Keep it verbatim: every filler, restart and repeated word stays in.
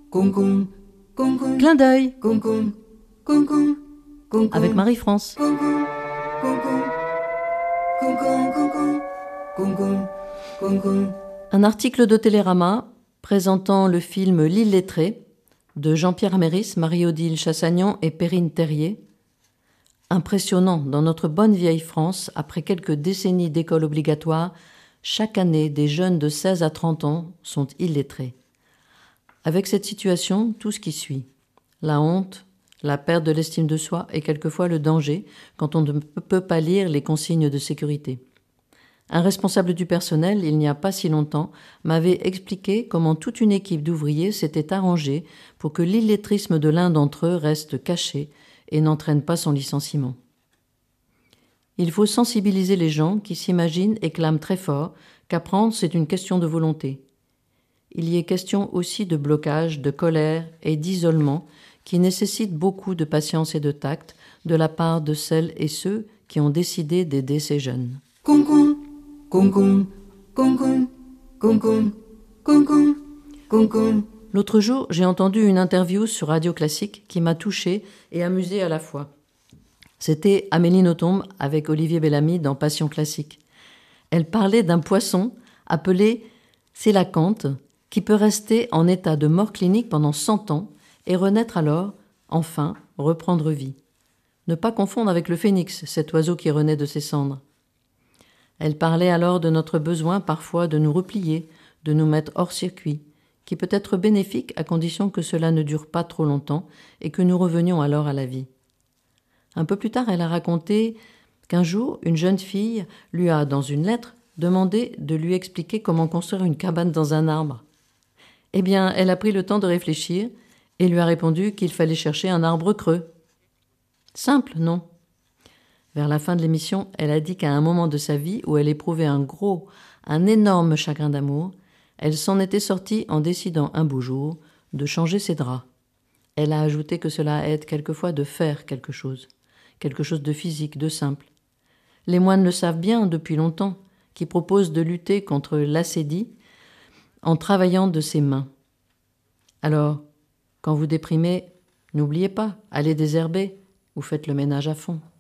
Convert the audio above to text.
Clin d'œil avec Marie-France. Un article de Télérama présentant le film L'Illettré de Jean-Pierre Améris, Marie-Odile Chassagnon et Perrine Terrier. Impressionnant, dans notre bonne vieille France, après quelques décennies d'école obligatoire, chaque année, des jeunes de seize à trente ans sont illettrés. Avec cette situation, tout ce qui suit. La honte, la perte de l'estime de soi et quelquefois le danger quand on ne peut pas lire les consignes de sécurité. Un responsable du personnel, il n'y a pas si longtemps, m'avait expliqué comment toute une équipe d'ouvriers s'était arrangée pour que l'illettrisme de l'un d'entre eux reste caché et n'entraîne pas son licenciement. Il faut sensibiliser les gens qui s'imaginent et clament très fort qu'apprendre c'est une question de volonté. Il y est question aussi de blocage, de colère et d'isolement qui nécessitent beaucoup de patience et de tact de la part de celles et ceux qui ont décidé d'aider ces jeunes. Concon, concon, concon, concon, concon, concon. L'autre jour, j'ai entendu une interview sur Radio Classique qui m'a touchée et amusée à la fois. C'était Amélie Nothomb avec Olivier Bellamy dans Passion Classique. Elle parlait d'un poisson appelé célacanthe qui peut rester en état de mort clinique pendant cent ans et renaître alors, enfin, reprendre vie. Ne pas confondre avec le phénix, cet oiseau qui renaît de ses cendres. Elle parlait alors de notre besoin parfois de nous replier, de nous mettre hors circuit, qui peut être bénéfique à condition que cela ne dure pas trop longtemps et que nous revenions alors à la vie. Un peu plus tard, elle a raconté qu'un jour, une jeune fille lui a, dans une lettre, demandé de lui expliquer comment construire une cabane dans un arbre. Eh bien, elle a pris le temps de réfléchir et lui a répondu qu'il fallait chercher un arbre creux. Simple, non ? Vers la fin de l'émission, elle a dit qu'à un moment de sa vie où elle éprouvait un gros, un énorme chagrin d'amour, elle s'en était sortie en décidant un beau jour de changer ses draps. Elle a ajouté que cela aide quelquefois de faire quelque chose, quelque chose de physique, de simple. Les moines le savent bien depuis longtemps, qui proposent de lutter contre l'acédie en travaillant de ses mains. Alors, quand vous déprimez, n'oubliez pas, allez désherber ou faites le ménage à fond.